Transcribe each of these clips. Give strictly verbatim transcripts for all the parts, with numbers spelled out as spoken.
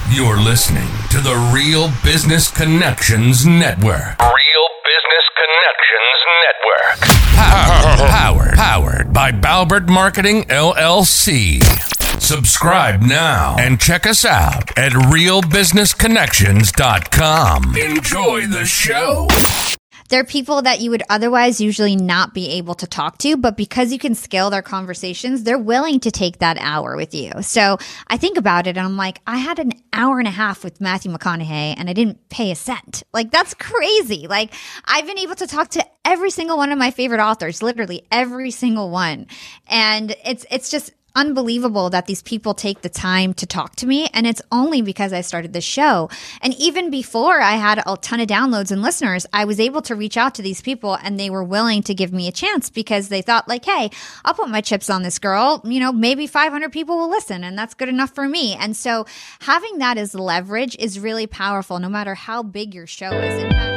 You're listening to the Real Business Connections Network. Real Business Connections Network. Powered, powered, powered by Balbert Marketing, L L C. Subscribe now and check us out at real business connections dot com. Enjoy the show. There are people that you would otherwise usually not be able to talk to, but because you can scale their conversations, they're willing to take that hour with you. So I think about it and I'm like, I had an hour and a half with Matthew McConaughey and I didn't pay a cent. Like, that's crazy. Like, I've been able to talk to every single one of my favorite authors, literally every single one. And it's, it's just unbelievable that these people take the time to talk to me. And it's only because I started this show. And even before I had a ton of downloads and listeners, I was able to reach out to these people and they were willing to give me a chance because they thought like, hey, I'll put my chips on this girl. You know, maybe five hundred people will listen and that's good enough for me. And so having that as leverage is really powerful, no matter how big your show is. In fact,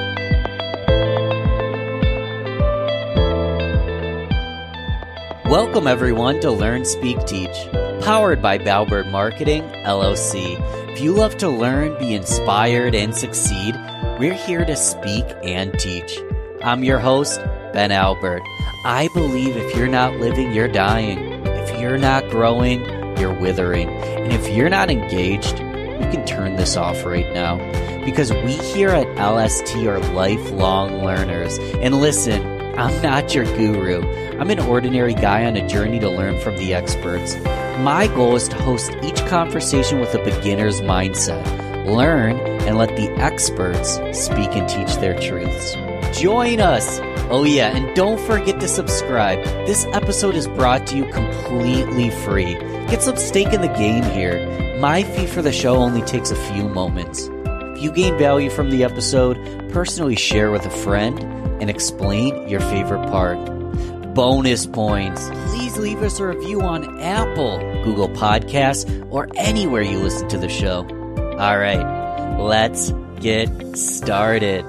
Welcome, everyone, to Learn, Speak, Teach, powered by Balbert Marketing, L L C. If you love to learn, be inspired, and succeed, we're here to speak and teach. I'm your host, Ben Albert. I believe if you're not living, you're dying. If you're not growing, you're withering. And if you're not engaged, you can turn this off right now. Because we here at L S T are lifelong learners. And listen, I'm not your guru. I'm an ordinary guy on a journey to learn from the experts. My goal is to host each conversation with a beginner's mindset. Learn and let the experts speak and teach their truths. Join us! Oh yeah, and don't forget to subscribe. This episode is brought to you completely free. Get some stake in the game here. My fee for the show only takes a few moments. If you gain value from the episode, personally share with a friend and explain your favorite part. Bonus points. Please leave us a review on Apple, Google Podcasts, or anywhere you listen to the show. All right, let's get started.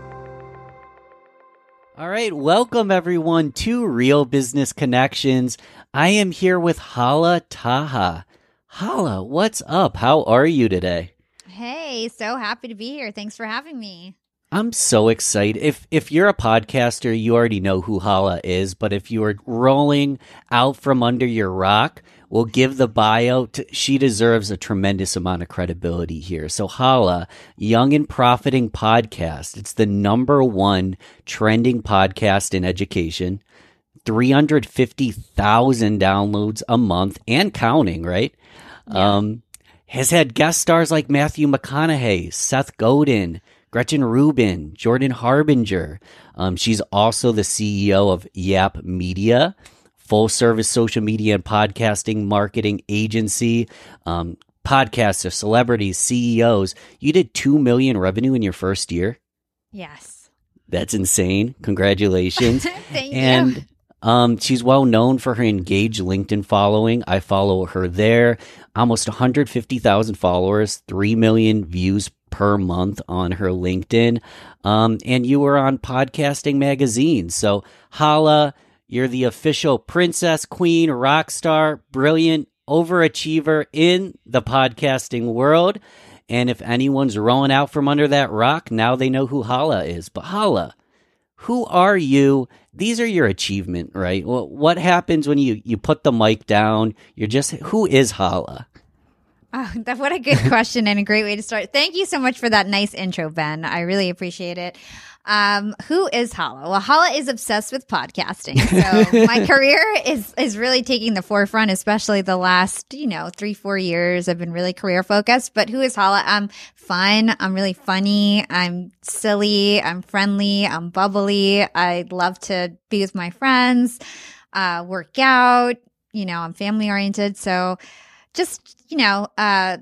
All right, welcome everyone to Real Business Connections. I am here with Hala Taha. Hala, what's up? How are you today? hey, so happy to be here. Thanks for having me. I'm so excited. If if you're a podcaster, you already know who Hala is, but if you are rolling out from under your rock, we'll give the bio. To, she deserves a tremendous amount of credibility here. So Hala, Young and Profiting Podcast. It's the number one trending podcast in education. three hundred fifty thousand downloads a month and counting, right? Yeah. Um, has had guest stars like Matthew McConaughey, Seth Godin, Gretchen Rubin, Jordan Harbinger. Um, she's also the C E O of Yap Media, full service social media and podcasting marketing agency. Um, podcasters, celebrities, C E Os. You did two million revenue in your first year. Yes. That's insane. Congratulations. Thank and, you. Um, she's well known for her engaged LinkedIn following. I follow her there. Almost one hundred fifty thousand followers, three million views per month on her LinkedIn. Um, and you were on Podcasting Magazine. So Hala, you're the official princess, queen, rock star, brilliant overachiever in the podcasting world. And if anyone's rolling out from under that rock, now they know who Hala is. But Hala, who are you? These are your achievement, right? Well, what happens when you, you put the mic down? You're just, who is Hala? Oh, that, what a good question and a great way to start. Thank you so much for that nice intro, Ben. I really appreciate it. Um, who is Hala? Well, Hala is obsessed with podcasting. So my career is is really taking the forefront, especially the last, you know, three, four years. I've been really career focused. But who is Hala? I'm fun. I'm really funny. I'm silly. I'm friendly. I'm bubbly. I love to be with my friends, uh, work out. You know, I'm family oriented. So just, you know, uh,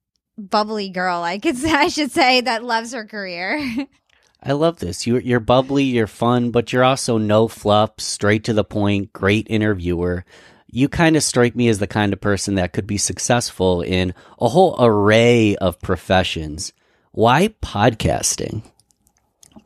bubbly girl, I could I should say, that loves her career. I love this. You're, you're bubbly, you're fun, but you're also no fluff, straight to the point, great interviewer. You kind of strike me as the kind of person that could be successful in a whole array of professions. Why podcasting?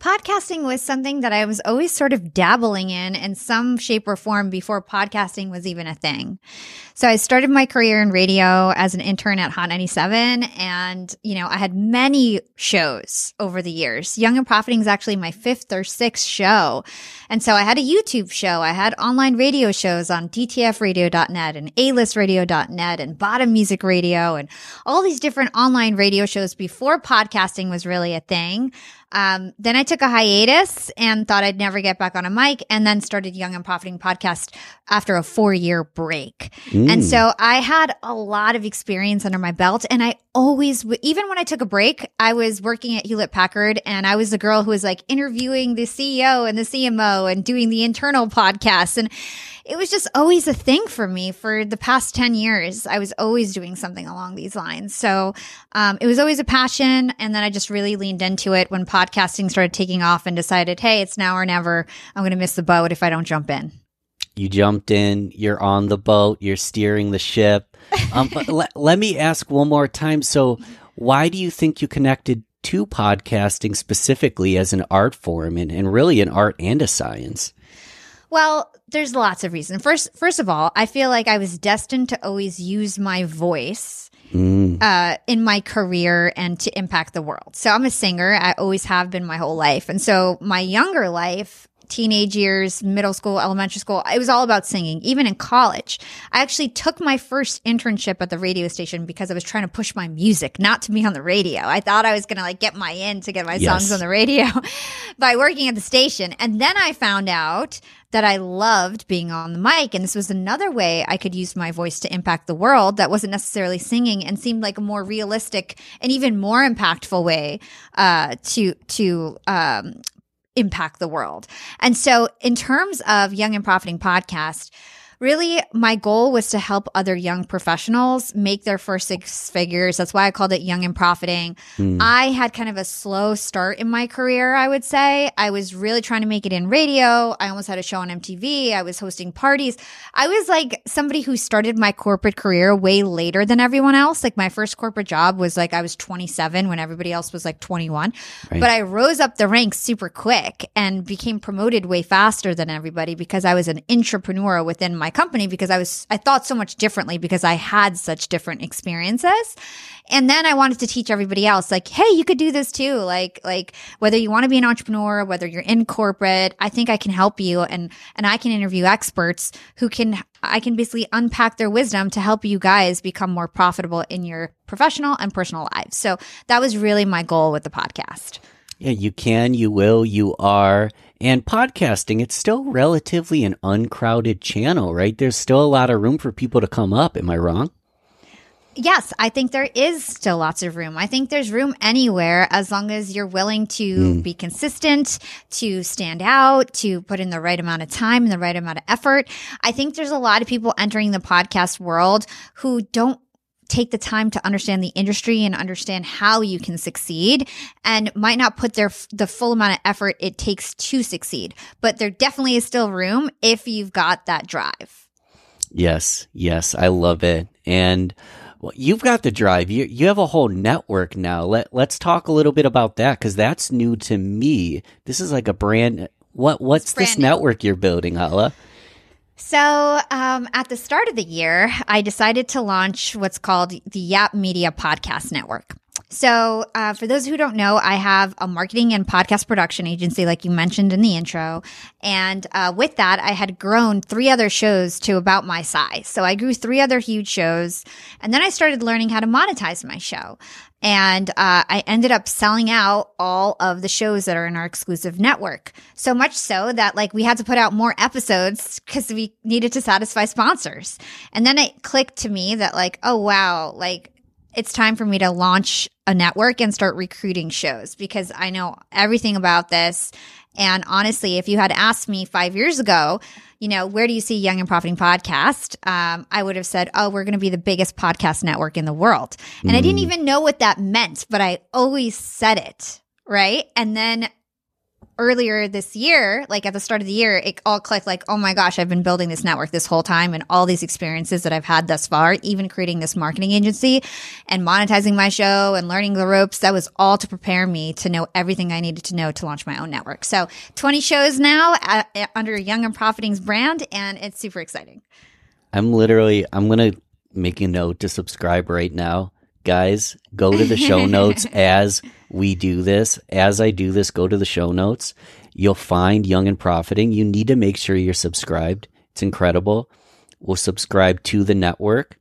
podcasting was something that I was always sort of dabbling in in some shape or form before podcasting was even a thing. So I started my career in radio as an intern at Hot ninety-seven, and, you know, I had many shows over the years. Young and Profiting is actually my fifth or sixth show. And so I had a YouTube show. I had online radio shows on D T F radio dot net and A list radio dot net and Bottom Music Radio and all these different online radio shows before podcasting was really a thing. Um, then I took a hiatus and thought I'd never get back on a mic, and then started Young and Profiting podcast after a four year break. Mm. And so I had a lot of experience under my belt, and I always, even when I took a break, I was working at Hewlett Packard, and I was the girl who was like interviewing the C E O and the C M O and doing the internal podcasts. And it was just always a thing for me for the past ten years. I was always doing something along these lines. So um, it was always a passion. And then I just really leaned into it when podcasting started taking off and decided, hey, it's now or never. I'm going to miss the boat if I don't jump in. You jumped in, you're on the boat, you're steering the ship. Um, but le- let me ask one more time. So why do you think you connected to podcasting specifically as an art form, and, and really an art and a science? Well, there's lots of reasons. First, first of all, I feel like I was destined to always use my voice mm. uh, in my career and to impact the world. So I'm a singer. I always have been my whole life. And so my younger life, teenage years, middle school, elementary school, it was all about singing. Even in college, I actually took my first internship at the radio station because I was trying to push my music, not to be on the radio. I thought I was going to like get my in to get my yes. songs on the radio by working at the station. And then I found out that I loved being on the mic. And this was another way I could use my voice to impact the world that wasn't necessarily singing, and seemed like a more realistic and even more impactful way uh, to, to, um, impact the world. And so in terms of Young and Profiting podcast, really my goal was to help other young professionals make their first six figures. That's why I called it Young and Profiting. Mm. I had kind of a slow start in my career, I would say. I was really trying to make it in radio. I almost had a show on M T V. I was hosting parties. I was like somebody who started my corporate career way later than everyone else. Like my first corporate job was like I was twenty-seven when everybody else was like twenty-one. Right. But I rose up the ranks super quick and became promoted way faster than everybody because I was an entrepreneur within my company, because I was, I thought so much differently because I had such different experiences. And then I wanted to teach everybody else, like, hey, you could do this too. Like, like whether you want to be an entrepreneur, whether you're in corporate, I think I can help you. And, and I can interview experts who can, I can basically unpack their wisdom to help you guys become more profitable in your professional and personal lives. So that was really my goal with the podcast. Yeah, you can, you will, you are. And podcasting, it's still relatively an uncrowded channel, right? There's still a lot of room for people to come up. Am I wrong? Yes, I think there is still lots of room. I think there's room anywhere as long as you're willing to mm. be consistent, to stand out, to put in the right amount of time and the right amount of effort. I think there's a lot of people entering the podcast world who don't take the time to understand the industry and understand how you can succeed, and might not put their the full amount of effort it takes to succeed. But there definitely is still room if you've got that drive. Yes, yes, I love it. And well, you've got the drive. You you have a whole network now. Let let's talk a little bit about that, because that's new to me. This is like a brand. What what's this new network you're building, Hala? So um, at the start of the year, I decided to launch what's called the Yap Media Podcast Network. So uh, for those who don't know, I have a marketing and podcast production agency, like you mentioned in the intro. And uh, with that, I had grown three other shows to about my size. So I grew three other huge shows. And then I started learning how to monetize my show. And uh, I ended up selling out all of the shows that are in our exclusive network. So much so that like we had to put out more episodes because we needed to satisfy sponsors. And then it clicked to me that like, oh, wow, like it's time for me to launch a network and start recruiting shows, because I know everything about this. And honestly, if you had asked me five years ago, you know, where do you see Young and Profiting podcast? Um, I would have said, oh, we're going to be the biggest podcast network in the world. And mm. I didn't even know what that meant, but I always said it, right? And then earlier this year, like at the start of the year, it all clicked like, oh my gosh, I've been building this network this whole time, and all these experiences that I've had thus far, even creating this marketing agency and monetizing my show and learning the ropes, that was all to prepare me to know everything I needed to know to launch my own network. So twenty shows now at, at, under Young and Profiting's brand, and it's super exciting. I'm literally, I'm going to make a note to subscribe right now. Guys, go to the show notes as we do this. As I do this, go to the show notes. You'll find Young and Profiting. You need to make sure you're subscribed. It's incredible. We'll subscribe to the network.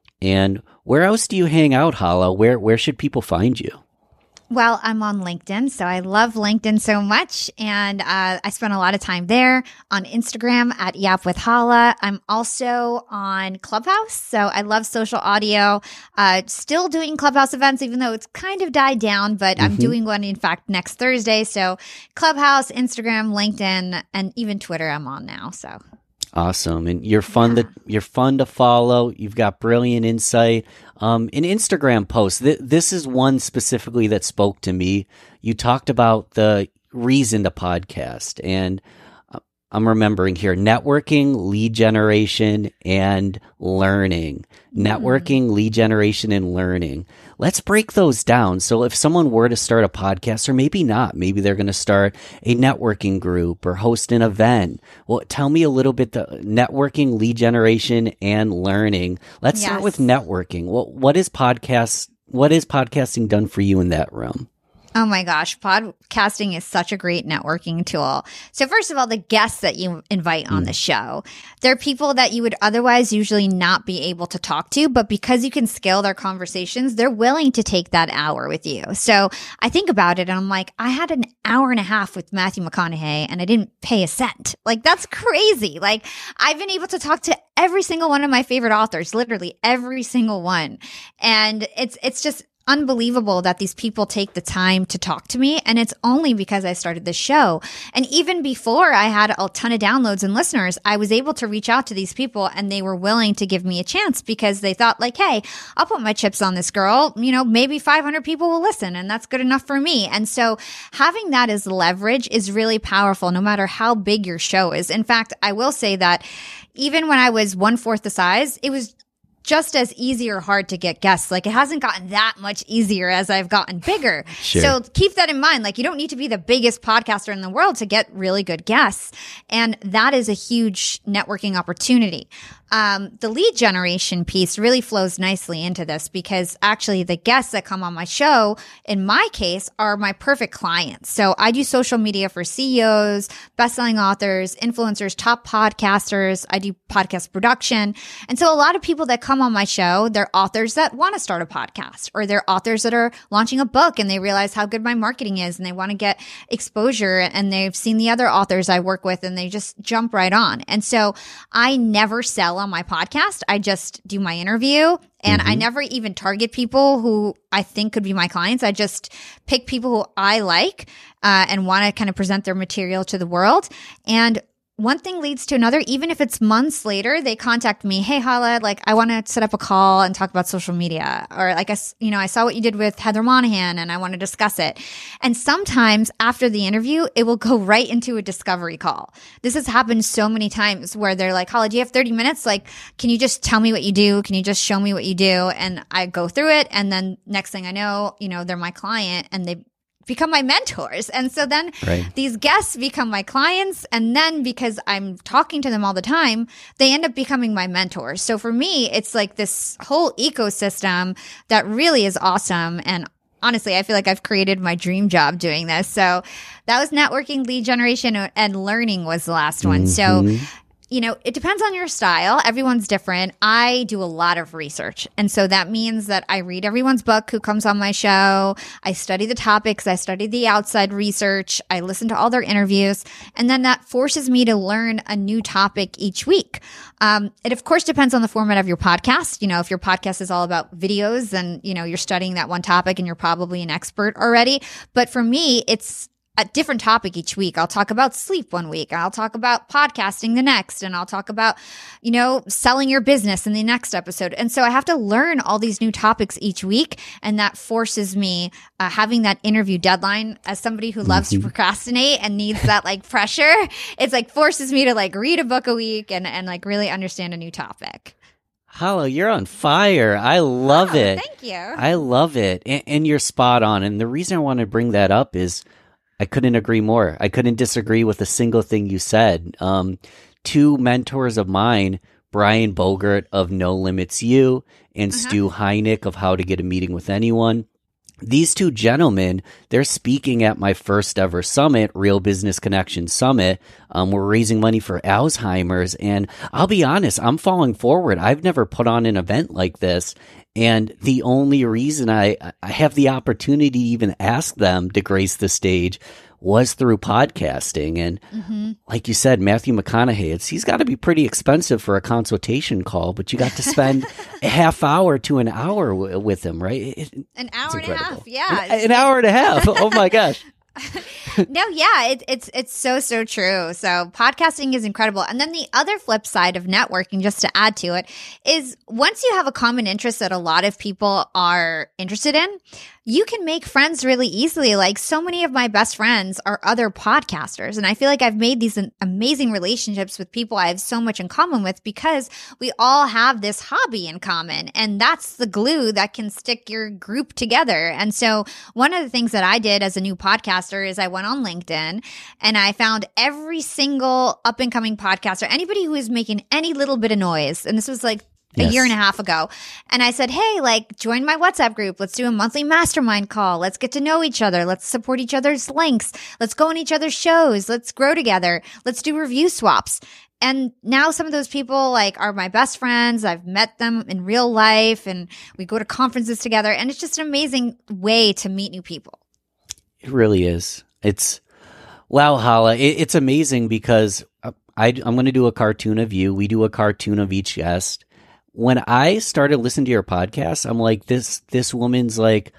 And where else do you hang out, Hala? Where where should people find you? Well, I'm on LinkedIn, so I love LinkedIn so much, and uh, I spend a lot of time there. On Instagram at Yap with Hala. I'm also on Clubhouse, so I love social audio. Uh, still doing Clubhouse events, even though it's kind of died down, but mm-hmm. I'm doing one, in fact, next Thursday. So Clubhouse, Instagram, LinkedIn, and even Twitter I'm on now, so... Awesome. And you're fun yeah. to you're fun to follow. You've got brilliant insight. Um, an Instagram post. Th- this is one specifically that spoke to me. You talked about the reason to podcast, and I'm remembering here networking, lead generation, and learning. Mm. Networking, lead generation, and learning. Let's break those down. So if someone were to start a podcast, or maybe not, maybe they're going to start a networking group or host an event. Well, tell me a little bit the networking, lead generation, and learning. Let's yes. start with networking. Well, what is podcast? What is podcasting done for you in that realm? Oh my gosh, podcasting is such a great networking tool. So first of all, the guests that you invite on mm. the show, they're people that you would otherwise usually not be able to talk to, but because you can scale their conversations, they're willing to take that hour with you. So I think about it and I'm like, I had an hour and a half with Matthew McConaughey and I didn't pay a cent. Like, that's crazy. Like, I've been able to talk to every single one of my favorite authors, literally every single one. And it's, it's just unbelievable that these people take the time to talk to me. And it's only because I started this show. And even before I had a ton of downloads and listeners, I was able to reach out to these people and they were willing to give me a chance because they thought like, hey, I'll put my chips on this girl. You know, maybe five hundred people will listen and that's good enough for me. And so having that as leverage is really powerful no matter how big your show is. In fact, I will say that even when I was one fourth the size, it was just as easy or hard to get guests. Like, it hasn't gotten that much easier as I've gotten bigger. Sure. So keep that in mind. Like, you don't need to be the biggest podcaster in the world to get really good guests. And that is a huge networking opportunity. Um, the lead generation piece really flows nicely into this because actually the guests that come on my show, in my case, are my perfect clients. So I do social media for C E Os, best-selling authors, influencers, top podcasters. I do podcast production. And so a lot of people that come on my show, they're authors that want to start a podcast, or they're authors that are launching a book and they realize how good my marketing is and they want to get exposure, and they've seen the other authors I work with and they just jump right on. And so I never sell on my podcast. I just do my interview, and mm-hmm. I never even target people who I think could be my clients. I just pick people who I like uh, and want to kind of present their material to the world. And one thing leads to another. Even if it's months later, they contact me. Hey, Hala, like, I want to set up a call and talk about social media. Or like, I, you know, I saw what you did with Heather Monahan and I want to discuss it. And sometimes after the interview, it will go right into a discovery call. This has happened so many times where they're like, Hala, do you have thirty minutes? Like, can you just tell me what you do? Can you just show me what you do? And I go through it. And then next thing I know, you know, they're my client and they become my mentors. And so then right. these guests become my clients. And then because I'm talking to them all the time, they end up becoming my mentors. So for me, it's like this whole ecosystem that really is awesome. And honestly, I feel like I've created my dream job doing this. So that was networking, lead generation, and learning was the last one. Mm-hmm. So you know, it depends on your style. Everyone's different. I do a lot of research. And so that means that I read everyone's book who comes on my show. I study the topics. I study the outside research. I listen to all their interviews. And then that forces me to learn a new topic each week. Um, it of course depends on the format of your podcast. You know, if your podcast is all about videos, then, you know, you're studying that one topic and you're probably an expert already. But for me, it's a different topic each week. I'll talk about sleep one week. I'll talk about podcasting the next. And I'll talk about, you know, selling your business in the next episode. And so I have to learn all these new topics each week. And that forces me, uh, having that interview deadline as somebody who loves mm-hmm. to procrastinate and needs that like pressure. It's like forces me to like read a book a week and, and like really understand a new topic. Hala, you're on fire. I love oh, it. Thank you. I love it. And, and you're spot on. And the reason I want to bring that up is I couldn't agree more. I couldn't disagree with a single thing you said. Um, two mentors of mine, Brian Bogert of No Limits U and uh-huh. Stu Heineck of How to Get a Meeting with Anyone. These two gentlemen, they're speaking at my first ever summit, Real Business Connection Summit. Um, we're raising money for Alzheimer's. And I'll be honest, I'm falling forward. I've never put on an event like this. And the only reason I, I have the opportunity to even ask them to grace the stage was through podcasting. And mm-hmm. like you said, Matthew McConaughey, it's, he's got to be pretty expensive for a consultation call, but you got to spend a half hour to an hour w- with him, right? It, an hour and a half, yeah. An, an hour and a half. Oh my gosh. No, yeah, it, it's it's so, so true. So podcasting is incredible. And then the other flip side of networking, just to add to it, is once you have a common interest that a lot of people are interested in, you can make friends really easily. Like so many of my best friends are other podcasters. And I feel like I've made these amazing relationships with people I have so much in common with because we all have this hobby in common. And that's the glue that can stick your group together. And so one of the things that I did as a new podcaster is I went on LinkedIn and I found every single up and coming podcaster, anybody who is making any little bit of noise. And this was like a yes. year and a half ago. And I said, hey, like join my WhatsApp group. Let's do a monthly mastermind call. Let's get to know each other. Let's support each other's links. Let's go on each other's shows. Let's grow together. Let's do review swaps. And now some of those people like are my best friends. I've met them in real life and we go to conferences together. And it's just an amazing way to meet new people. It really is. It's wow, Hala. It, it's amazing because I, I'm going to do a cartoon of you. We do a cartoon of each guest. When I started listening to your podcast, I'm like, this this woman's like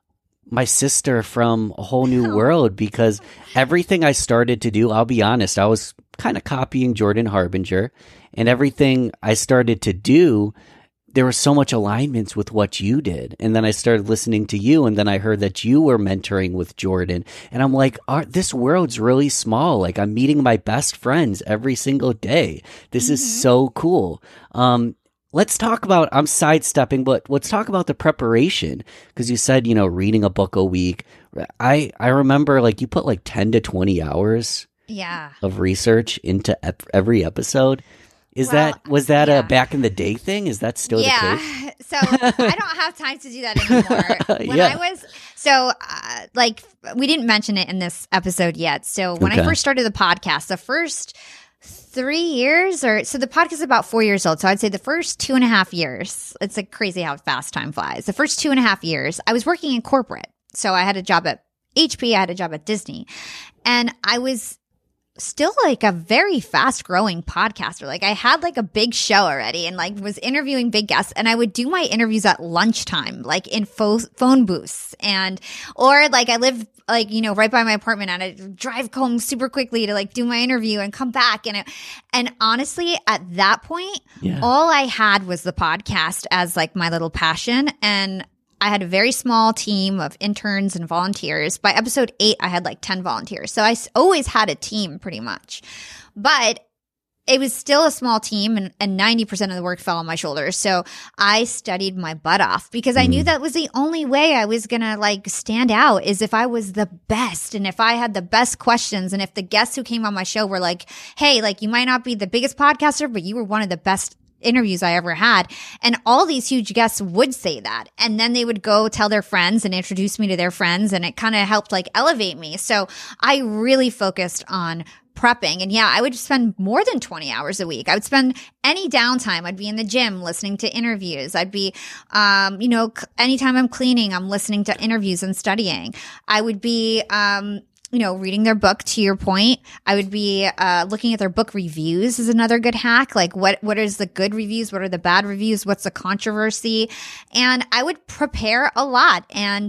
my sister from a whole new world because everything I started to do, I'll be honest, I was kind of copying Jordan Harbinger, and everything I started to do, there was so much alignments with what you did. And then I started listening to you, and then I heard that you were mentoring with Jordan. And I'm like, this world's really small. Like, I'm meeting my best friends every single day. This mm-hmm. is so cool. Um, let's talk about, I'm sidestepping, but let's talk about the preparation. Because you said, you know, reading a book a week. I, I remember, like, you put like ten to twenty hours yeah. of research into ep- every episode. Is well, that, was that yeah. a back in the day thing? Is that still yeah. the case? So I don't have time to do that anymore. When yeah. I was, so uh, like, we didn't mention it in this episode yet. So when okay. I first started the podcast, the first three years or so the podcast is about four years old. So I'd say the first two and a half years, it's like crazy how fast time flies. The first two and a half years, I was working in corporate. So I had a job at H P, I had a job at Disney, and I was still like a very fast growing podcaster. Like I had like a big show already and like was interviewing big guests, and I would do my interviews at lunchtime, like in fo- phone booths, and or like I live like, you know, right by my apartment, and I'd drive home super quickly to like do my interview and come back. And, it, and honestly, at that point, yeah. all I had was the podcast as like my little passion. And I had a very small team of interns and volunteers. By episode eight, I had like ten volunteers. So I always had a team pretty much. But it was still a small team, and, and ninety percent of the work fell on my shoulders. So I studied my butt off because I mm. knew that was the only way I was going to like stand out, is if I was the best and if I had the best questions, and if the guests who came on my show were like, hey, like you might not be the biggest podcaster, but you were one of the best interviews I ever had. And all these huge guests would say that. And then they would go tell their friends and introduce me to their friends. And it kind of helped like elevate me. So I really focused on prepping. And yeah, I would spend more than twenty hours a week. I would spend any downtime. I'd be in the gym listening to interviews. I'd be, um, you know, anytime I'm cleaning, I'm listening to interviews and studying. I would be, um, you know, reading their book, to your point. I would be uh, looking at their book reviews is another good hack. Like what, what is the good reviews? What are the bad reviews? What's the controversy? And I would prepare a lot. And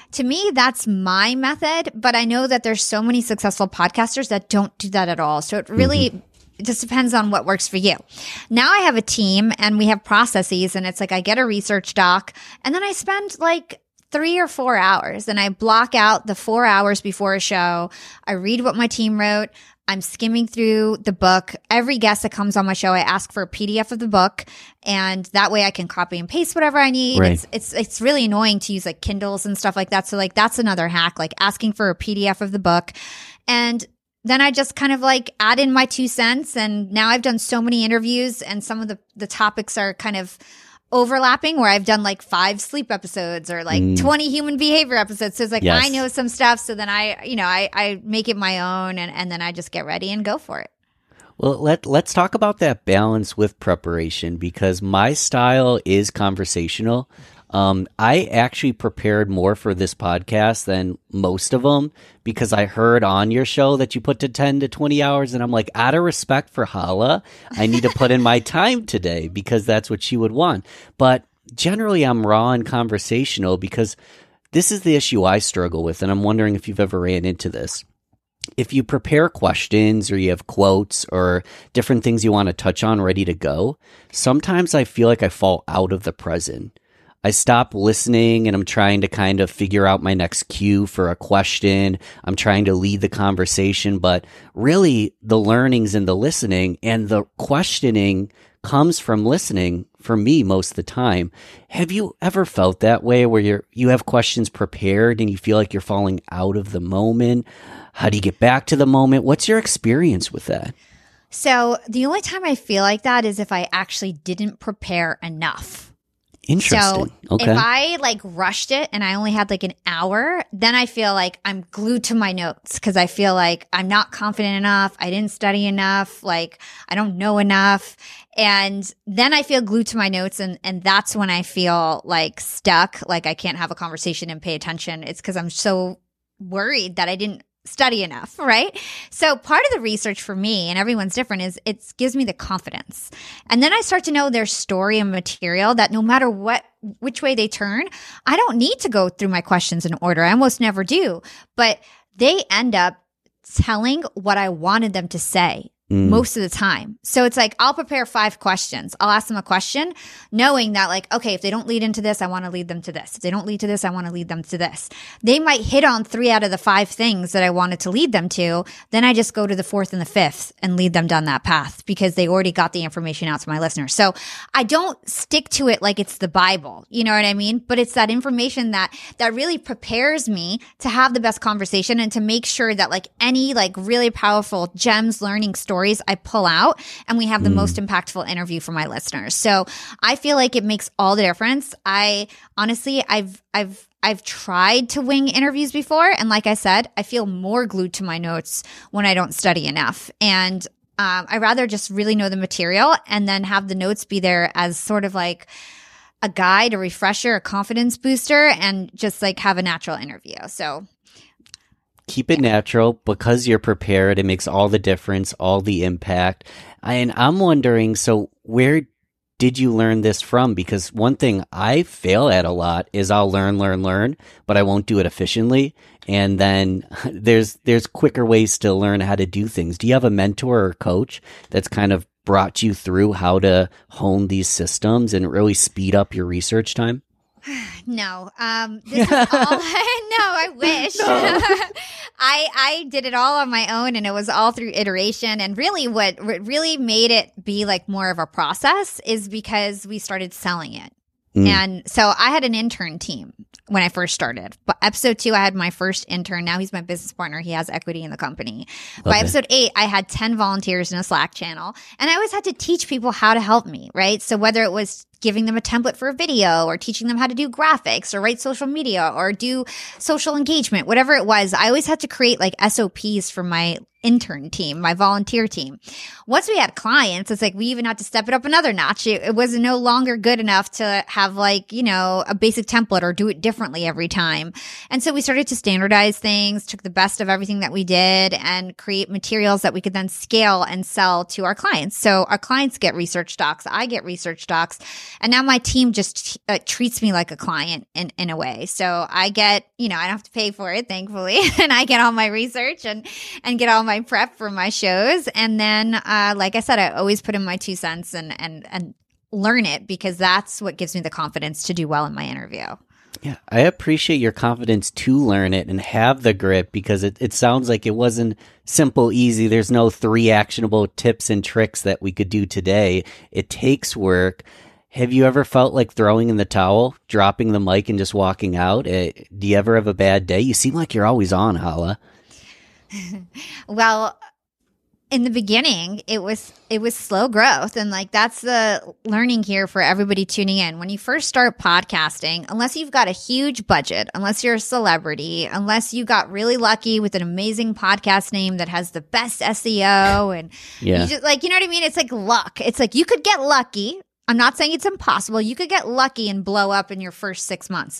to me, that's my method, but I know that there's so many successful podcasters that don't do that at all. So it really mm-hmm. it just depends on what works for you. Now I have a team and we have processes, and it's like I get a research doc and then I spend like three or four hours and I block out the four hours before a show. I read what my team wrote. I'm skimming through the book. Every guest that comes on my show, I ask for a P D F of the book, and that way I can copy and paste whatever I need. Right. It's, it's, it's really annoying to use like Kindles and stuff like that. So like that's another hack, like asking for a P D F of the book. And then I just kind of like add in my two cents. And now I've done so many interviews, and some of the, the topics are kind of overlapping, where I've done like five sleep episodes or like mm. twenty human behavior episodes. So it's like, yes. I know some stuff. So then I, you know, I, I make it my own, and, and then I just get ready and go for it. Well, let, let's talk about that balance with preparation, because my style is conversational. Um, I actually prepared more for this podcast than most of them, because I heard on your show that you put to ten to twenty hours. And I'm like, out of respect for Hala, I need to put in my time today, because that's what she would want. But generally, I'm raw and conversational, because this is the issue I struggle with. And I'm wondering if you've ever ran into this. If you prepare questions or you have quotes or different things you want to touch on ready to go, sometimes I feel like I fall out of the present. I stop listening and I'm trying to kind of figure out my next cue for a question. I'm trying to lead the conversation, but really the learnings and the listening and the questioning comes from listening for me most of the time. Have you ever felt that way, where you're, you have questions prepared and you feel like you're falling out of the moment? How do you get back to the moment? What's your experience with that? So the only time I feel like that is if I actually didn't prepare enough. Interesting. So okay. if I like rushed it and I only had like an hour, then I feel like I'm glued to my notes, because I feel like I'm not confident enough. I didn't study enough. Like I don't know enough. And then I feel glued to my notes. And, and that's when I feel like stuck. Like I can't have a conversation and pay attention. It's because I'm so worried that I didn't study enough, right? So part of the research for me, and everyone's different, is it gives me the confidence. And then I start to know their story and material, that no matter what, which way they turn, I don't need to go through my questions in order. I almost never do, but they end up telling what I wanted them to say. Mm. Most of the time. So it's like, I'll prepare five questions. I'll ask them a question knowing that like, okay, if they don't lead into this, I want to lead them to this. If they don't lead to this, I want to lead them to this. They might hit on three out of the five things that I wanted to lead them to. Then I just go to the fourth and the fifth and lead them down that path, because they already got the information out to my listeners. So I don't stick to it like it's the Bible. You know what I mean? But it's that information that, that really prepares me to have the best conversation, and to make sure that like any like really powerful gems, learning stories I pull out, and we have the mm. most impactful interview for my listeners. So I feel like it makes all the difference. I honestly, I've, I've, I've tried to wing interviews before. And like I said, I feel more glued to my notes when I don't study enough. And um, I rather just really know the material and then have the notes be there as sort of like a guide, a refresher, a confidence booster, and just like have a natural interview. So keep it natural, because you're prepared. It makes all the difference, all the impact. And I'm wondering, so where did you learn this from? Because one thing I fail at a lot is I'll learn, learn, learn, but I won't do it efficiently. And then there's there's quicker ways to learn how to do things. Do you have a mentor or coach that's kind of brought you through how to hone these systems and really speed up your research time? No, um, this is all, no, I wish. No. I, I did it all on my own, and it was all through iteration. And really what, what really made it be like more of a process is because we started selling it. Mm. And so I had an intern team when I first started. But episode two, I had my first intern. Now he's my business partner. He has equity in the company. Okay. By episode eight, I had ten volunteers in a Slack channel. And I always had to teach people how to help me, right? So whether it was giving them a template for a video, or teaching them how to do graphics, or write social media, or do social engagement, whatever it was, I always had to create like S O Ps for my intern team, my volunteer team. Once we had clients, it's like we even had to step it up another notch. It, it was no longer good enough to have like, you know, a basic template or do it differently every time. And so we started to standardize things, took the best of everything that we did, and create materials that we could then scale and sell to our clients. So our clients get research docs. I get research docs. and now my team just uh, treats me like a client in, in a way. So I get, you know, I don't have to pay for it, thankfully. And I get all my research and, and get all my prep for my shows. And then, uh, like I said, I always put in my two cents and, and, and learn it, because that's what gives me the confidence to do well in my interview. Yeah, I appreciate your confidence to learn it and have the grit, because it, it sounds like it wasn't simple, easy. There's no three actionable tips and tricks that we could do today. It takes work. Have you ever felt like throwing in the towel, dropping the mic and just walking out? Uh, do you ever have a bad day? You seem like you're always on, Hala. Well, in the beginning, it was it was slow growth, and like that's the learning here for everybody tuning in. When you first start podcasting, unless you've got a huge budget, unless you're a celebrity, unless you got really lucky with an amazing podcast name that has the best S E O, and yeah. you just like, you know what I mean? It's like luck. It's like you could get lucky. I'm not saying it's impossible. You could get lucky and blow up in your first six months.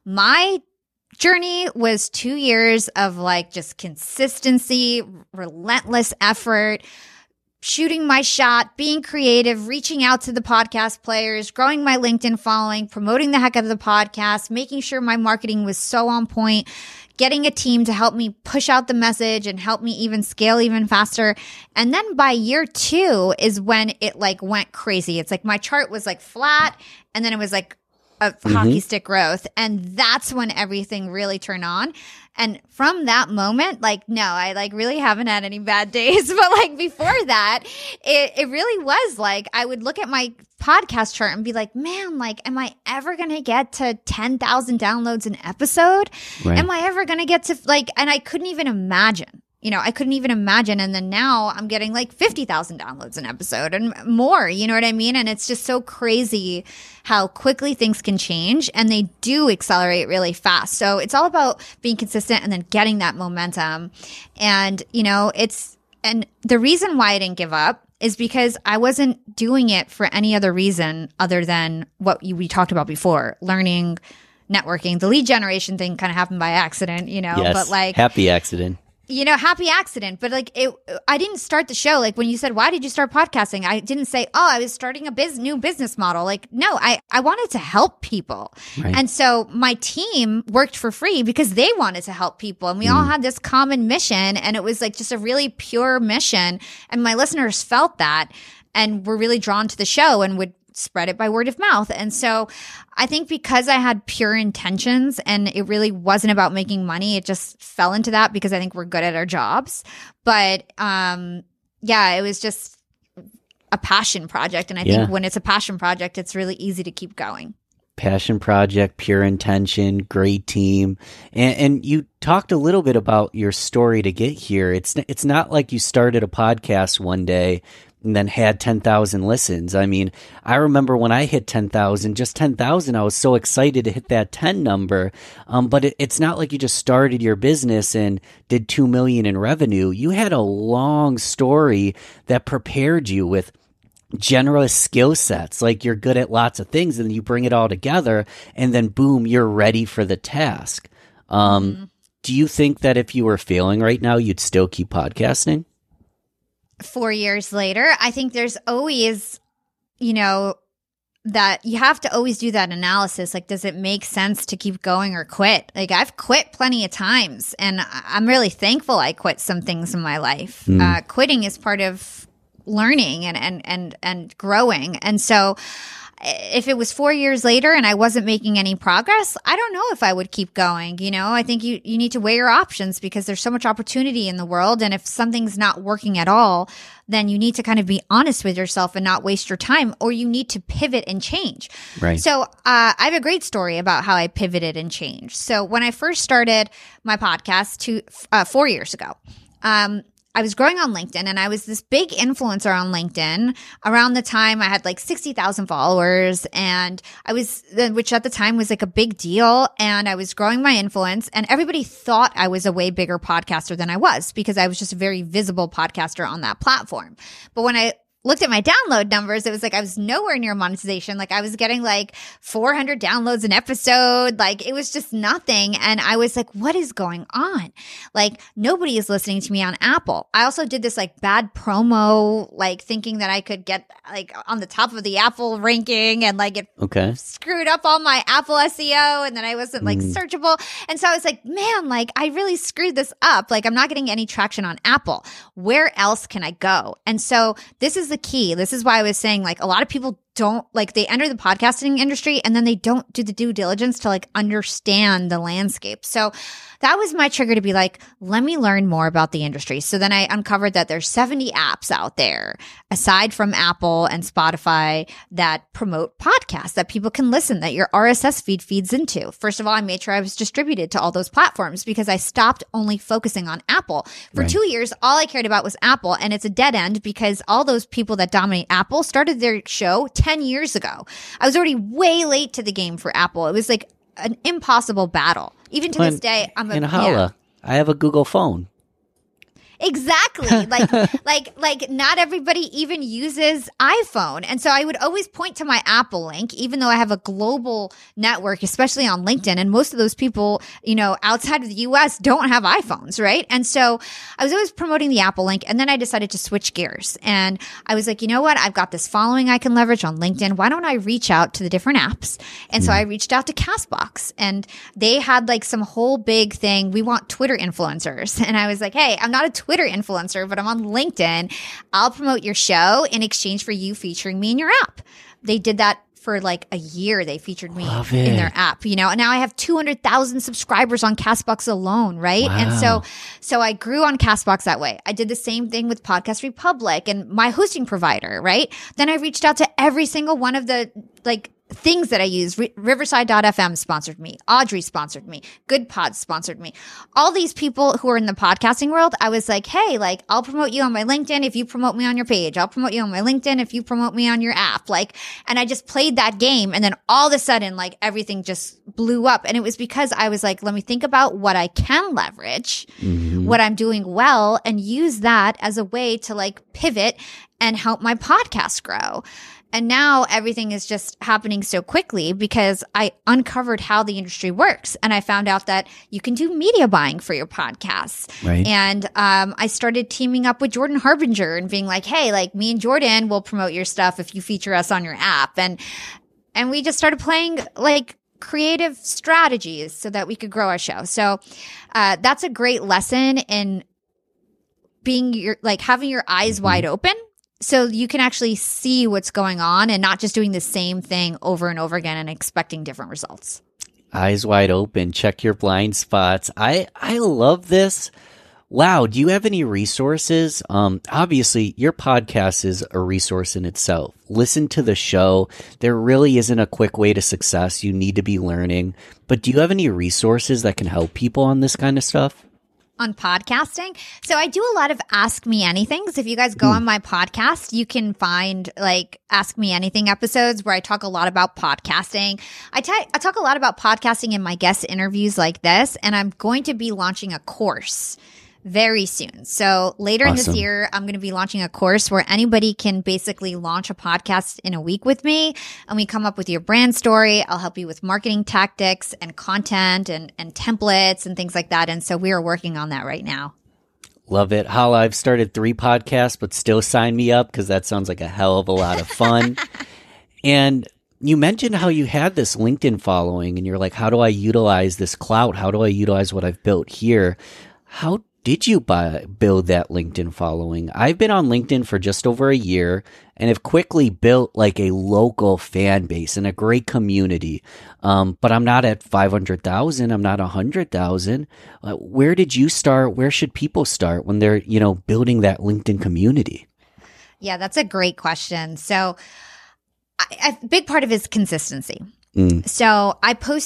My journey was two years of like just consistency, relentless effort, shooting my shot, being creative, reaching out to the podcast players, growing my LinkedIn following, promoting the heck out of the podcast, making sure my marketing was so on point, getting a team to help me push out the message and help me even scale even faster. And then by year two is when it like went crazy. It's like my chart was like flat, and then it was like of mm-hmm. hockey stick growth. And that's when everything really turned on. And from that moment, like, no, I like really haven't had any bad days. But like before that, it, it really was like, I would look at my podcast chart and be like, man, like, am I ever going to get to ten thousand downloads an episode? Right. Am I ever going to get to like, and I couldn't even imagine. You know, I couldn't even imagine. And then now I'm getting like fifty thousand downloads an episode and more. You know what I mean? And it's just so crazy how quickly things can change, and they do accelerate really fast. So it's all about being consistent and then getting that momentum. And, you know, it's, and the reason why I didn't give up is because I wasn't doing it for any other reason other than what you, we talked about before, learning, networking. The lead generation thing kind of happened by accident, you know, yes, but like happy accident. You know, happy accident. But like, it, I didn't start the show. Like when you said, why did you start podcasting? I didn't say, oh, I was starting a biz- new business model. Like, no, I, I wanted to help people. Right. And so my team worked for free because they wanted to help people. And we mm. all had this common mission, and it was like just a really pure mission. And my listeners felt that and were really drawn to the show and would spread it by word of mouth. And so I think because I had pure intentions and it really wasn't about making money, it just fell into that because I think we're good at our jobs. But um, yeah, it was just a passion project. And I yeah. think when it's a passion project, it's really easy to keep going. Passion project, pure intention, great team. And, and you talked a little bit about your story to get here. It's, it's not like you started a podcast one day and then had ten thousand listens. I mean, I remember when I hit ten thousand, just ten thousand, I was so excited to hit that ten number. Um, but it, it's not like you just started your business and did two million in revenue. You had a long story that prepared you with generous skill sets. Like you're good at lots of things, and then you bring it all together, and then boom, you're ready for the task. Um, mm-hmm. Do you think that if you were failing right now, you'd still keep podcasting? Four years later, I think there's always, you know, that you have to always do that analysis. Like, does it make sense to keep going or quit? Like, I've quit plenty of times, and I'm really thankful I quit some things in my life. Mm. Uh, quitting is part of learning and, and, and, and growing. And so if it was four years later and I wasn't making any progress, I don't know if I would keep going. You know, I think you, you need to weigh your options because there's so much opportunity in the world. And if something's not working at all, then you need to kind of be honest with yourself and not waste your time, or you need to pivot and change. Right. So uh, I have a great story about how I pivoted and changed. So when I first started my podcast two, uh, four years ago, um, I was growing on LinkedIn, and I was this big influencer on LinkedIn. Around the time I had like sixty thousand followers, and I was, which at the time was like a big deal. And I was growing my influence, and everybody thought I was a way bigger podcaster than I was because I was just a very visible podcaster on that platform. But when I looked at my download numbers, it was like I was nowhere near monetization. Like I was getting like four hundred downloads an episode. Like it was just nothing. And I was like, what is going on? Like nobody is listening to me on Apple. I also did this like bad promo, like thinking that I could get like on the top of the Apple ranking, and like it okay. screwed up all my Apple S E O, and then I wasn't like mm. searchable. And so I was like, man, like I really screwed this up. Like I'm not getting any traction on Apple. Where else can I go? And so this is the key. This is why I was saying like a lot of people don't like they enter the podcasting industry and then they don't do the due diligence to like understand the landscape. So that was my trigger to be like, let me learn more about the industry. So then I uncovered that there's seventy apps out there aside from Apple and Spotify that promote podcasts that people can listen, that your R S S feed feeds into. First of all, I made sure I was distributed to all those platforms because I stopped only focusing on Apple. For right. two years, all I cared about was Apple, and it's a dead end because all those people that dominate Apple started their show ten years ago. I was already way late to the game for Apple. It was like an impossible battle. Even to when, this day, I'm a in Hala, yeah. I have a Google phone. Exactly. Like, like, like not everybody even uses iPhone. And so I would always point to my Apple link, even though I have a global network, especially on LinkedIn. And most of those people, you know, outside of the U S don't have iPhones, right? And so I was always promoting the Apple link. And then I decided to switch gears. And I was like, you know what? I've got this following I can leverage on LinkedIn. Why don't I reach out to the different apps? And so I reached out to Castbox, and they had like some whole big thing. We want Twitter influencers. And I was like, hey, I'm not a Twitter Twitter influencer, but I'm on LinkedIn. I'll promote your show in exchange for you featuring me in your app. They did that for like a year. They featured me in their app, you know, and now I have two hundred thousand subscribers on Castbox alone. Right. Wow. And so, so I grew on Castbox that way. I did the same thing with Podcast Republic and my hosting provider. Right. Then I reached out to every single one of the like things that I use. R- Riverside dot f m sponsored me. Audrey sponsored me. Good Pods sponsored me. All these people who are in the podcasting world, I was like, hey, like I'll promote you on my LinkedIn if you promote me on your page. I'll promote you on my LinkedIn if you promote me on your app. Like, and I just played that game. And then all of a sudden, like everything just blew up. And it was because I was like, let me think about what I can leverage, mm-hmm. what I'm doing well, and use that as a way to like pivot and help my podcast grow. And now everything is just happening so quickly because I uncovered how the industry works. And I found out that you can do media buying for your podcasts. Right. And um, I started teaming up with Jordan Harbinger and being like, hey, like me and Jordan will promote your stuff if you feature us on your app. And and we just started playing like creative strategies so that we could grow our show. So uh, that's a great lesson in being your like having your eyes mm-hmm. wide open. So you can actually see what's going on and not just doing the same thing over and over again and expecting different results. Eyes wide open. Check your blind spots. I, I love this. Wow. Do you have any resources? Um, obviously, your podcast is a resource in itself. Listen to the show. There really isn't a quick way to success. You need to be learning. But do you have any resources that can help people on this kind of stuff? On podcasting. So I do a lot of Ask Me Anythings. If you guys go mm. on my podcast, you can find like Ask Me Anything episodes where I talk a lot about podcasting. I, t- I talk a lot about podcasting in my guest interviews like this, and I'm going to be launching a course very soon. So later awesome. in this year, I'm going to be launching a course where anybody can basically launch a podcast in a week with me. And we come up with your brand story. I'll help you with marketing tactics and content and, and templates and things like that. And so we are working on that right now. Love it. Hala, I've started three podcasts, but still sign me up because that sounds like a hell of a lot of fun. And you mentioned how you had this LinkedIn following and you're like, how do I utilize this clout? How do I utilize what I've built here? How did you buy, build that LinkedIn following? I've been on LinkedIn for just over a year and have quickly built like a local fan base and a great community. Um, but I'm not at five hundred thousand. I'm not one hundred thousand. Uh, where did you start? Where should people start when they're, you know, building that LinkedIn community? Yeah, that's a great question. So I, a big part of it is consistency. Mm. So I posted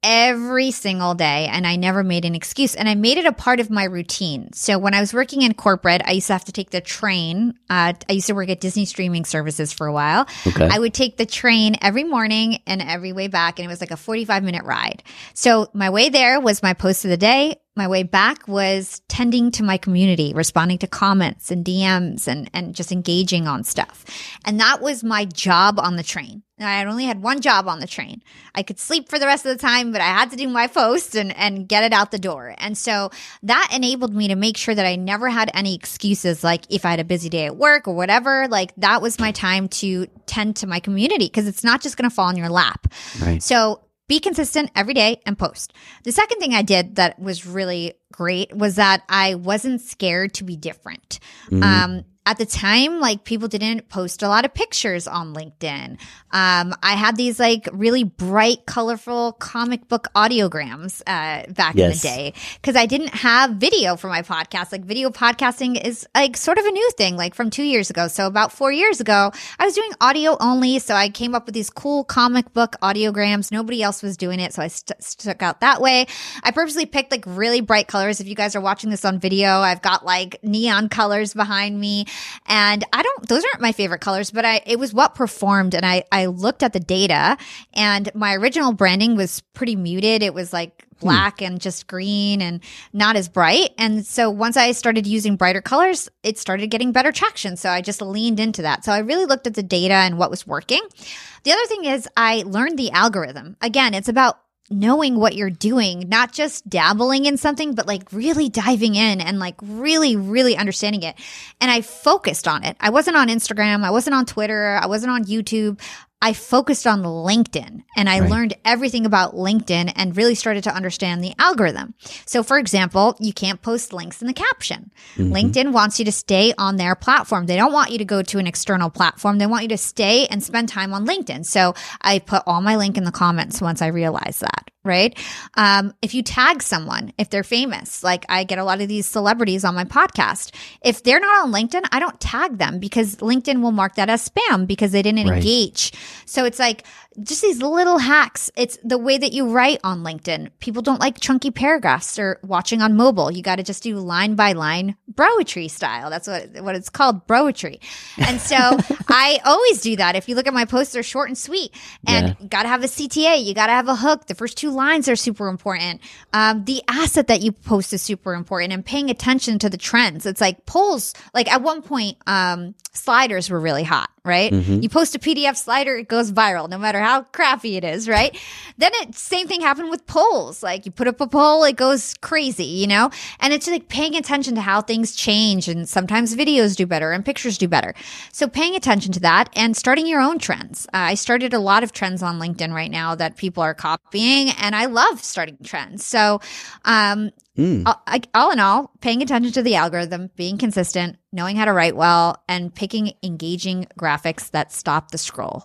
every single day, and I never made an excuse, and I made it a part of my routine. So when I was working in corporate, I used to have to take the train. Uh, I used to work at Disney Streaming Services for a while. Okay. I would take the train every morning and every way back, and it was like a forty-five minute ride. So my way there was my post of the day. My way back was tending to my community, responding to comments and D Ms and, and just engaging on stuff. And that was my job on the train. I only had one job on the train. I could sleep for the rest of the time, but I had to do my post and, and get it out the door. And so that enabled me to make sure that I never had any excuses. Like if I had a busy day at work or whatever, like that was my time to tend to my community, because it's not just going to fall in your lap. Right. So be consistent every day and post. The second thing I did that was really great was that I wasn't scared to be different. Mm-hmm. Um, at the time, like people didn't post a lot of pictures on LinkedIn. Um, I had these like really bright, colorful comic book audiograms uh, back yes. in the day, because I didn't have video for my podcast. Like video podcasting is like sort of a new thing, like from two years ago. So about four years ago, I was doing audio only. So I came up with these cool comic book audiograms. Nobody else was doing it. So I st- stuck out that way. I purposely picked like really bright colors. If you guys are watching this on video, I've got like neon colors behind me. And I don't, those aren't my favorite colors, but I, it was what performed. And I, I looked at the data, and my original branding was pretty muted. It was like black hmm. and just green and not as bright. And so once I started using brighter colors, it started getting better traction. So I just leaned into that. So I really looked at the data and what was working. The other thing is I learned the algorithm. Again, it's about knowing what you're doing, not just dabbling in something, but like really diving in and like really, really understanding it. And I focused on it. I wasn't on Instagram. I wasn't on Twitter. I wasn't on YouTube. I focused on LinkedIn, and I right. learned everything about LinkedIn and really started to understand the algorithm. So for example, you can't post links in the caption. Mm-hmm. LinkedIn wants you to stay on their platform. They don't want you to go to an external platform. They want you to stay and spend time on LinkedIn. So I put all my link in the comments once I realized that. Right? Um, if you tag someone, if they're famous, like I get a lot of these celebrities on my podcast, if they're not on LinkedIn, I don't tag them because LinkedIn will mark that as spam because they didn't right. engage. So it's like just these little hacks. It's the way that you write on LinkedIn. People don't like chunky paragraphs or watching on mobile. You got to just do line by line broetry style. That's what, what it's called, broetry. And so I always do that. If you look at my posts, they're short and sweet, and yeah. you got to have a C T A. You got to have a hook. The first two lines are super important. Um, the asset that you post is super important, and paying attention to the trends. It's like polls, like at one point, um, sliders were really hot, right? Mm-hmm. You post a P D F slider, it goes viral, no matter how crappy it is, right? Then it, same thing happened with polls. Like you put up a poll, it goes crazy, you know? And it's like paying attention to how things change, and sometimes videos do better and pictures do better. So paying attention to that and starting your own trends. Uh, I started a lot of trends on LinkedIn right now that people are copying, and I love starting trends. So, um, Mm. All, I, all in all, paying attention to the algorithm, being consistent, knowing how to write well, and picking engaging graphics that stop the scroll.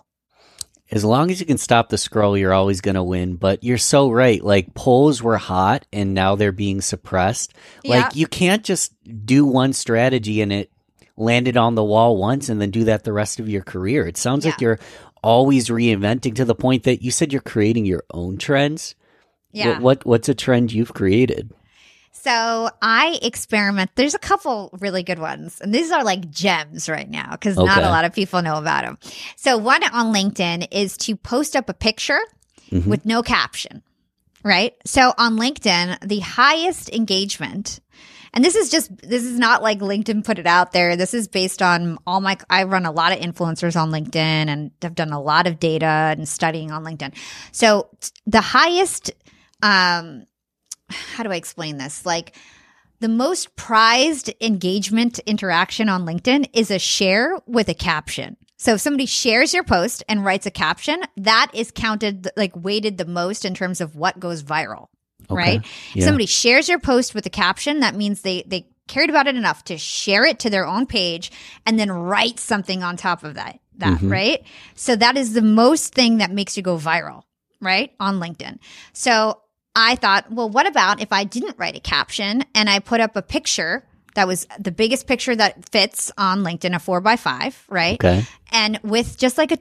As long as you can stop the scroll, you're always going to win. But you're so right. Like polls were hot and now they're being suppressed. Yeah. Like you can't just do one strategy and it landed on the wall once and then do that the rest of your career. It sounds yeah. like you're always reinventing, to the point that you said you're creating your own trends. Yeah. What, what what's a trend you've created? So I experiment. There's a couple really good ones, and these are like gems right now because okay. not a lot of people know about them. So one on LinkedIn is to post up a picture mm-hmm. with no caption, right? So on LinkedIn, the highest engagement, and this is just, this is not like LinkedIn put it out there. This is based on all my, I run a lot of influencers on LinkedIn and have done a lot of data and studying on LinkedIn. So the highest, um, how do I explain this? Like the most prized engagement interaction on LinkedIn is a share with a caption. So if somebody shares your post and writes a caption, that is counted, like weighted the most in terms of what goes viral, okay. right? Yeah. Somebody shares your post with a caption, that means they, they cared about it enough to share it to their own page and then write something on top of that, that mm-hmm. right? So that is the most thing that makes you go viral, right? On LinkedIn. So I thought, well, what about if I didn't write a caption and I put up a picture that was the biggest picture that fits on LinkedIn, a four by five, right? Okay. And with just like a tweet,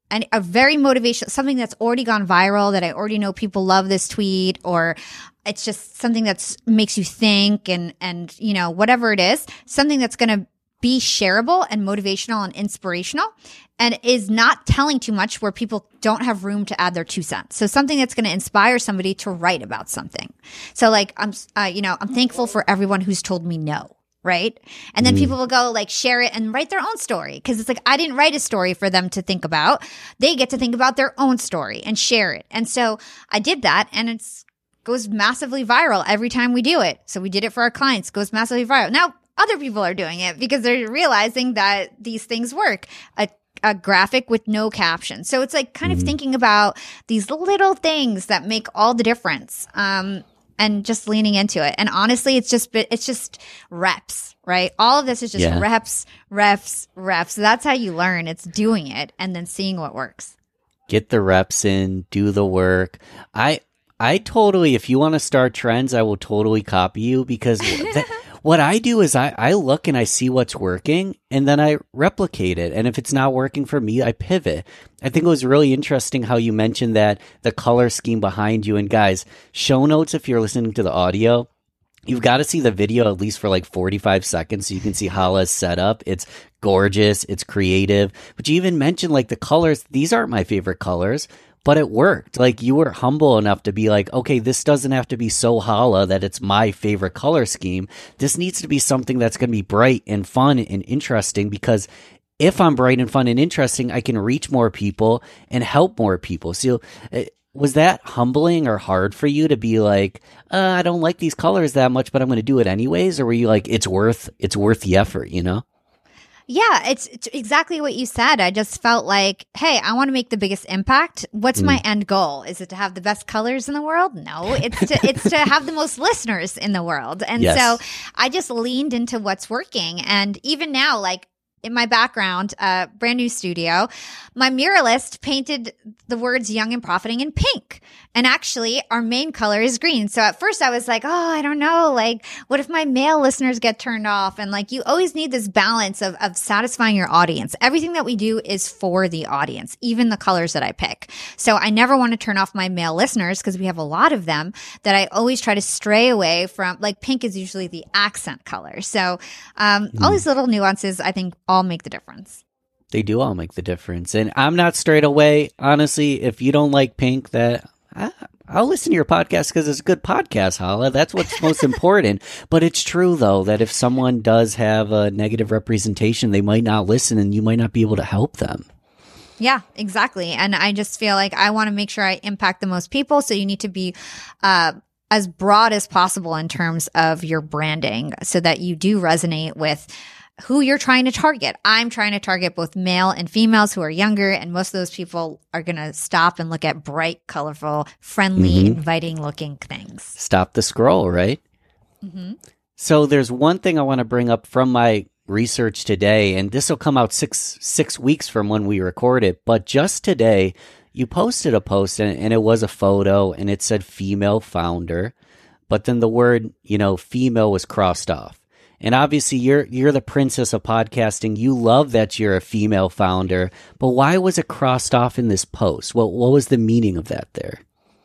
and a very motivational, something that's already gone viral that I already know people love this tweet, or it's just something that's makes you think and, and, you know, whatever it is, something that's going to be shareable and motivational and inspirational and is not telling too much where people don't have room to add their two cents. So something that's going to inspire somebody to write about something. So like, I'm, uh, you know, I'm thankful for everyone who's told me no. Right. And then mm. people will go like share it and write their own story. Cause it's like, I didn't write a story for them to think about. They get to think about their own story and share it. And so I did that, and it's goes massively viral every time we do it. So we did it for our clients, goes massively viral. Now other people are doing it because they're realizing that these things work. A a graphic with no caption. So it's like kind mm. of thinking about these little things that make all the difference. Um, And just leaning into it. And honestly, it's just, it's just reps, right? All of this is just yeah. reps, reps, reps. That's how you learn. It's doing it and then seeing what works. Get the reps in, do the work. I, I totally, if you want to start trends, I will totally copy you, because that, what I do is I, I look and I see what's working, and then I replicate it. And if it's not working for me, I pivot. I think it was really interesting how you mentioned that the color scheme behind you. And guys, show notes, if you're listening to the audio, you've got to see the video at least for like forty-five seconds so you can see Hala's setup. It's gorgeous. It's creative. But you even mentioned like the colors. These aren't my favorite colors, but it worked. Like, you were humble enough to be like, okay, this doesn't have to be so Hala that it's my favorite color scheme. This needs to be something that's going to be bright and fun and interesting, because if I'm bright and fun and interesting, I can reach more people and help more people. So uh, was that humbling or hard for you to be like, uh, I don't like these colors that much, but I'm going to do it anyways? Or were you like, it's worth, it's worth the effort, you know? Yeah, it's, it's exactly what you said. I just felt like, hey, I want to make the biggest impact. What's mm. my end goal? Is it to have the best colors in the world? No, it's to it's to have the most listeners in the world. And yes. so I just leaned into what's working. And even now, like, in my background, uh, brand new studio, my muralist painted the words young and profiting in pink. And actually, our main color is green. So at first I was like, oh, I don't know. Like, what if my male listeners get turned off? And like, you always need this balance of, of satisfying your audience. Everything that we do is for the audience, even the colors that I pick. So I never want to turn off my male listeners, because we have a lot of them, that I always try to stray away from. Like, pink is usually the accent color. So um, mm. all these little nuances, I think, all make the difference. They do all make the difference. And I'm not straight away. Honestly, if you don't like pink, that I, I'll listen to your podcast because it's a good podcast, Hala. That's what's most important. But it's true, though, that if someone does have a negative representation, they might not listen, and you might not be able to help them. Yeah, exactly. And I just feel like I want to make sure I impact the most people. So you need to be uh, as broad as possible in terms of your branding, so that you do resonate with who you're trying to target. I'm trying to target both male and females who are younger, and most of those people are going to stop and look at bright, colorful, friendly, mm-hmm. inviting looking things. Stop the scroll, right? Mm-hmm. So there's one thing I want to bring up from my research today, and this will come out six six weeks from when we record it, but just today, you posted a post, and, and it was a photo, and it said female founder, but then the word, you know, female was crossed off. And obviously, you're you're the princess of podcasting. You love that you're a female founder. But why was it crossed off in this post? What what was the meaning of that there?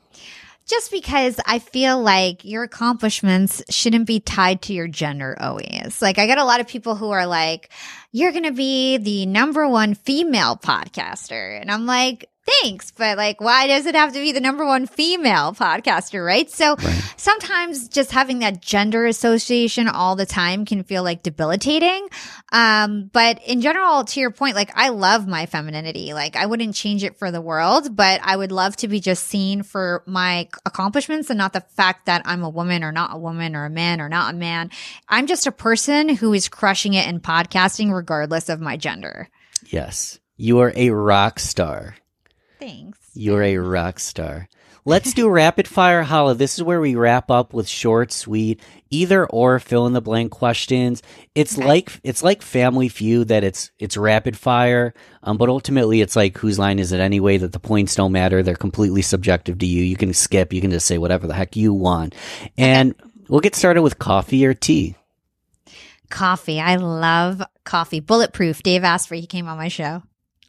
Just because I feel like your accomplishments shouldn't be tied to your gender always. Like, I get a lot of people who are like, you're going to be the number one female podcaster. And I'm like, thanks. But like, why does it have to be the number one female podcaster, right? So right. sometimes just having that gender association all the time can feel like debilitating. Um, but in general, to your point, like, I love my femininity. Like, I wouldn't change it for the world, but I would love to be just seen for my accomplishments and not the fact that I'm a woman or not a woman or a man or not a man. I'm just a person who is crushing it in podcasting regardless of my gender. Yes. You are a rock star. Thanks. You're a rock star. Let's do rapid fire, Hala. This is where we wrap up with short, sweet, either or fill in the blank questions. It's okay. like it's like Family Feud, that it's it's rapid fire, um, but ultimately it's like, whose line is it anyway? That the points don't matter; they're completely subjective to you. You can skip. You can just say whatever the heck you want. And okay. we'll get started with coffee or tea. Coffee. I love coffee. Bulletproof. Dave Asprey, he came on my show.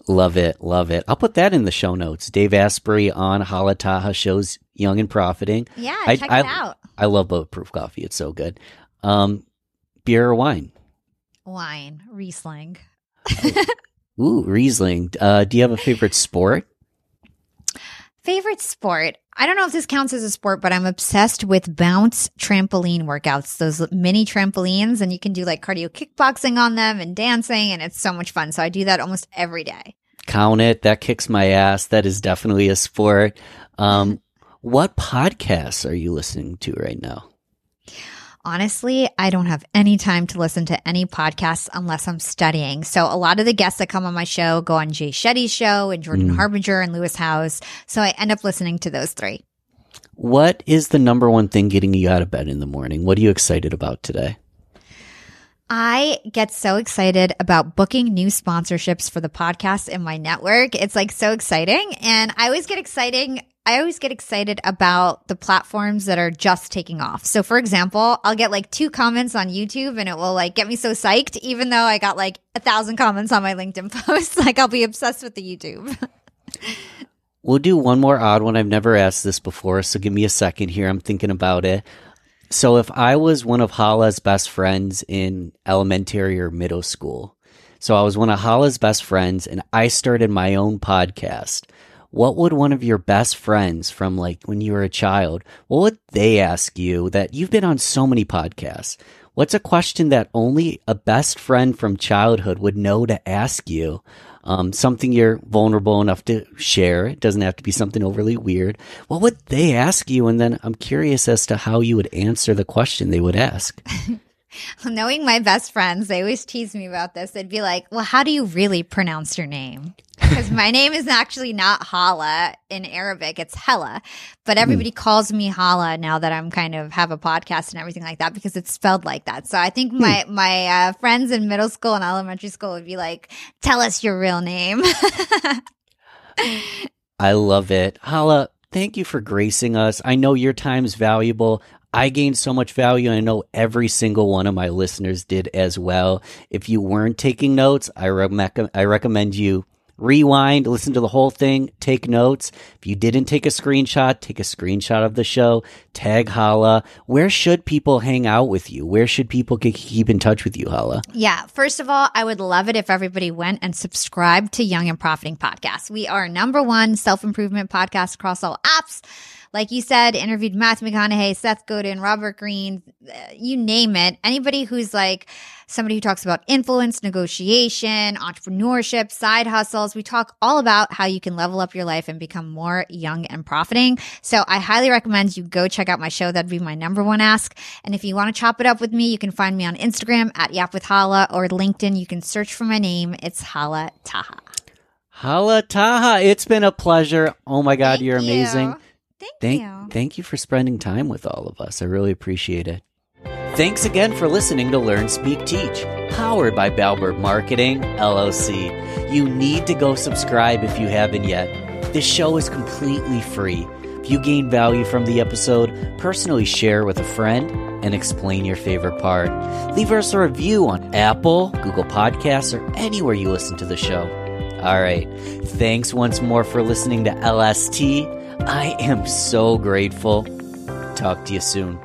Love it. Love it. I'll put that in the show notes. Dave Asprey on Hala Taha shows Young and Profiting. Yeah, I, check I, it out. I love Bulletproof Coffee. It's so good. Um, beer or wine? Wine. Riesling. Ooh, Riesling. Uh, do you have a favorite sport? Favorite sport? I don't know if this counts as a sport, but I'm obsessed with bounce trampoline workouts, those mini trampolines, and you can do like cardio kickboxing on them and dancing, and it's so much fun. So I do that almost every day. Count it. That kicks my ass. That is definitely a sport. Um, what podcasts are you listening to right now? Honestly, I don't have any time to listen to any podcasts unless I'm studying. So a lot of the guests that come on my show go on Jay Shetty's show and Jordan Mm. Harbinger and Lewis Howes. So I end up listening to those three. What is the number one thing getting you out of bed in the morning? What are you excited about today? I get so excited about booking new sponsorships for the podcast in my network. It's like so exciting. And I always get exciting. I always get excited about the platforms that are just taking off. So for example, I'll get like two comments on YouTube and it will like get me so psyched, even though I got like a thousand comments on my LinkedIn post. Like I'll be obsessed with the YouTube. We'll do one more odd one. I've never asked this before, so give me a second here. I'm thinking about it. So if I was one of Hala's best friends in elementary or middle school, so I was one of Hala's best friends and I started my own podcast, what would one of your best friends from like when you were a child, what would they ask you that you've been on so many podcasts? What's a question that only a best friend from childhood would know to ask you? Um, something you're vulnerable enough to share. It doesn't have to be something overly weird. What would they ask you? And then I'm curious as to how you would answer the question they would ask. Knowing my best friends, they always tease me about this. They'd be like, well, how do you really pronounce your name? Because my name is actually not Hala in Arabic, it's Hella. But everybody mm. calls me Hala now that I'm kind of have a podcast and everything like that because it's spelled like that. So I think my, mm. my uh, friends in middle school and elementary school would be like, tell us your real name. I love it. Hala, thank you for gracing us. I know your time is valuable. I gained so much value, and I know every single one of my listeners did as well. If you weren't taking notes, I, re- I recommend you rewind, listen to the whole thing, take notes. If you didn't take a screenshot, take a screenshot of the show, tag Hala. Where should people hang out with you? Where should people keep in touch with you, Hala? Yeah, first of all, I would love it if everybody went and subscribed to Young and Profiting Podcast. We are number one self-improvement podcast across all apps. Like you said, interviewed Matthew McConaughey, Seth Godin, Robert Greene, you name it. Anybody who's like somebody who talks about influence, negotiation, entrepreneurship, side hustles. We talk all about how you can level up your life and become more young and profiting. So I highly recommend you go check out my show. That'd be my number one ask. And if you want to chop it up with me, you can find me on Instagram at Yap with Hala or LinkedIn. You can search for my name. It's Hala Taha. Hala Taha, it's been a pleasure. Oh my God, Thank you're you. amazing. Thank, thank you. Thank you for spending time with all of us. I really appreciate it. Thanks again for listening to Learn, Speak, Teach, powered by Balbert Marketing, L L C. You need to go subscribe if you haven't yet. This show is completely free. If you gain value from the episode, personally share with a friend and explain your favorite part. Leave us a review on Apple, Google Podcasts, or anywhere you listen to the show. All right. Thanks once more for listening to L S T. I am so grateful. Talk to you soon.